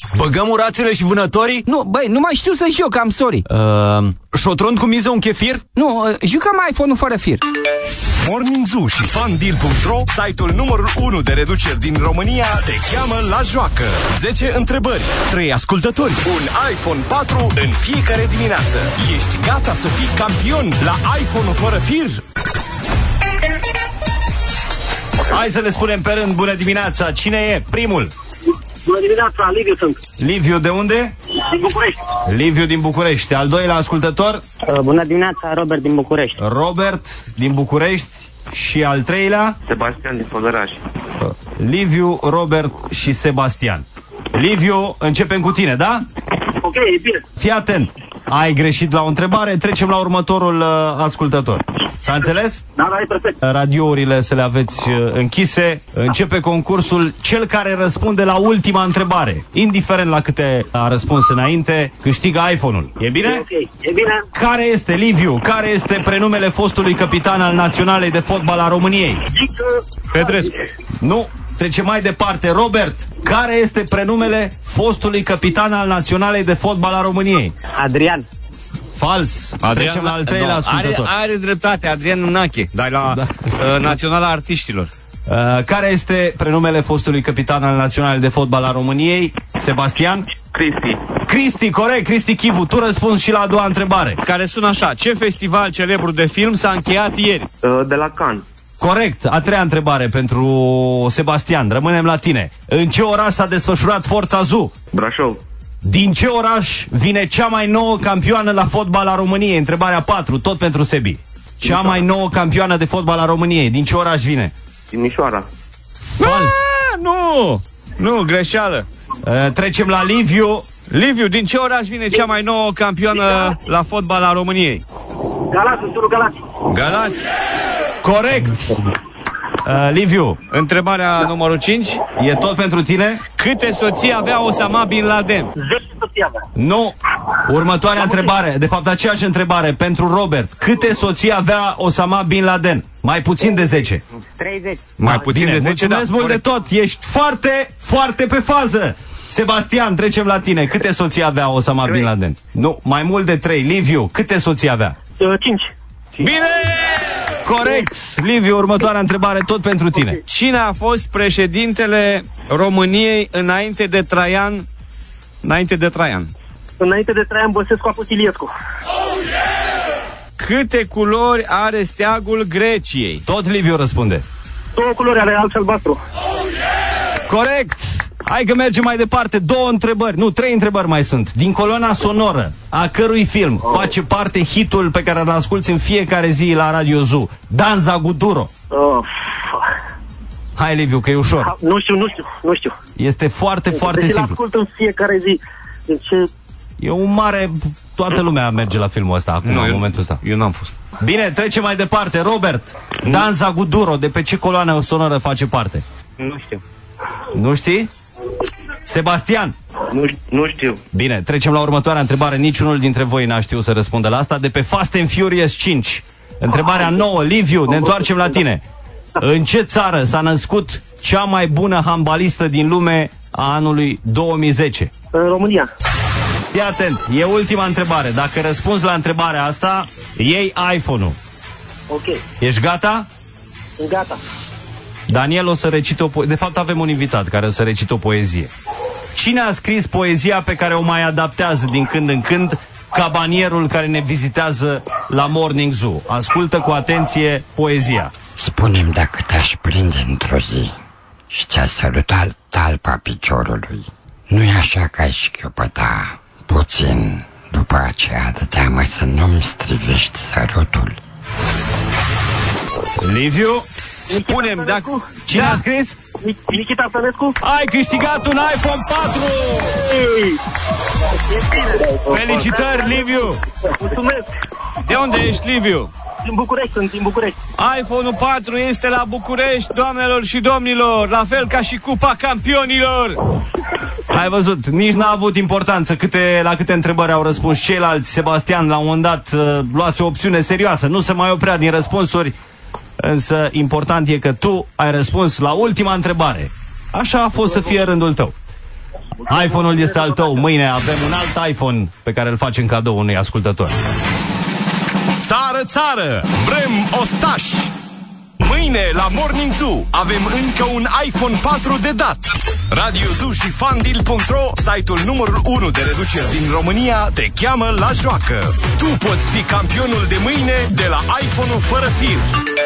Băgăm urațele și vânătorii? Nu, băi, nu mai știu să joc, am sorry. Șotron cu miză, un chefir? Nu, jucăm iPhone-ul fără fir. Morning Zoo și FanDeal.ro, site-ul numărul 1 de reduceri din România, te cheamă la joacă. 10 întrebări, 3 ascultători, un iPhone 4 în fiecare dimineață. Ești gata să fii campion la iPhone-ul fără fir? Hai să le spunem pe rând. Bună dimineața, cine e primul? Bună dimineața, Liviu sunt. Liviu de unde? Din București. Liviu din București. Al doilea ascultător? Bună dimineața, Robert din București. Robert din București. Și al treilea? Sebastian din Făgăraș. Liviu, Robert și Sebastian. Liviu, începem cu tine, da? Ok, e bine. Fii atent. Ai greșit la o întrebare, trecem la următorul ascultător. S-a înțeles? Da, e perfect. Radiourile să le aveți închise. Începe concursul. Cel care răspunde la ultima întrebare, indiferent la câte a răspuns înainte, câștigă iPhone-ul. E bine? Ok, e bine. Care este, Liviu, care este prenumele fostului capitan al Naționalei de Fotbal a României? Petrescu. Nu. Trecem mai departe. Robert, care este prenumele fostului capitan al Naționalei de Fotbal a României? Adrian. Fals. Trecem la al treilea ascultător. Are dreptate, Adrian Nunache, dar la Naționala Artiștilor. Care este prenumele fostului capitan al Naționalei de Fotbal a României? Sebastian? Cristi. Cristi, corect, Cristi Chivu. Tu răspunzi și la a doua întrebare. Care sună așa: ce festival celebru de film s-a încheiat ieri? De la Cannes. Corect, a treia întrebare pentru Sebastian. Rămânem la tine. În ce oraș s-a desfășurat Forța Zoo? Brașov. Din ce oraș vine cea mai nouă campioană la fotbal a României? Întrebarea 4, tot pentru Sebi. Cea mai nouă campioană de fotbal a României, din ce oraș vine? Timișoara. Fals. Nu, greșeală. Trecem la Liviu. Liviu, din ce oraș vine cea mai nouă campioană la fotbal a României? Galați, turul Galați. Galați. Corect. Liviu, Întrebarea numărul 5. e tot pentru tine? Câte soții avea Osama Bin Laden? 10 soții avea. Nu. Următoarea întrebare, de fapt aceeași întrebare pentru Robert. Câte soții avea Osama Bin Laden? Mai puțin de 10. 30. Mai puțin Bine, de 10, mulțumesc mult de tot. Ești foarte, foarte pe fază. Sebastian, trecem la tine. Câte soții avea Osama Bin Laden? Nu, mai mult de 3. Liviu, câte soții avea? 5. Bine! Corect! Liviu, următoarea întrebare tot pentru tine. Cine a fost președintele României înainte de Traian? Înainte de Traian Băsescu Apostiliescu. Câte culori are steagul Greciei? Tot Liviu răspunde. 2 culori, are alb și albastru. Corect! Hai că mergem mai departe. 3 întrebări mai sunt. Din coloana sonoră a cărui film face parte hitul pe care îl asculti în fiecare zi la Radio Zoo? Danza Guduro. Hai, Liviu, că e ușor. Nu știu. Este foarte, foarte deci simplu. ascult în fiecare zi. Deci, E un mare... Toată lumea merge la filmul ăsta acum, în momentul ăsta. Eu n-am fost. Bine, trecem mai departe. Robert, Danza Guduro, de pe ce coloană sonoră face parte? Nu știu. Nu știi? Sebastian? Nu știu. Bine, trecem la următoarea întrebare. Niciunul dintre voi n-a știut să răspundă la asta. De pe Fast and Furious 5. Întrebarea 9. Liviu, ne întoarcem la tine. În ce țară s-a născut cea mai bună handbalistă din lume a anului 2010? în România. Fii atent, e ultima întrebare. Dacă răspunzi la întrebarea asta, iei iPhone-ul. Ok. Ești gata? Gata. Daniel o să recite o poezie. De fapt avem un invitat care o să recite o poezie. Cine a scris poezia pe care o mai adaptează din când în când cabanierul care ne vizitează la Morning Zoo? Ascultă cu atenție poezia. Spune-mi dacă te-aș prinde într-o zi și ți-a sărutat talpa piciorului, nu-i așa că ai șchiopăta puțin după aceea de teamă să nu-mi strivești sărutul? Liviu, Spune-mi dacă... cine a scris? Nikita Stănescu. Ai câștigat un iPhone 4! Felicitări, Liviu! Mulțumesc. De unde ești, Liviu? Din București, sunt din București. iPhone 4 este la București, doamnelor și domnilor, la fel ca și Cupa Campionilor. Ai văzut, nici n-a avut importanță la câte întrebări au răspuns ceilalți. Sebastian la un moment dat luase o opțiune serioasă, nu se mai oprea din răspunsuri. Însă important e că tu ai răspuns la ultima întrebare. Așa a fost să fie rândul tău. iPhone-ul este al tău. Mâine avem un alt iPhone pe care îl facem cadou unui ascultător. Țară, țară, vrem ostași! Mâine la Morning Zoo avem încă un iPhone 4 de dat. Radio Zoo și FanDeal.ro, site-ul numărul 1 de reduceri din România, te cheamă la joacă. Tu poți fi campionul de mâine de la iPhone-ul fără fir.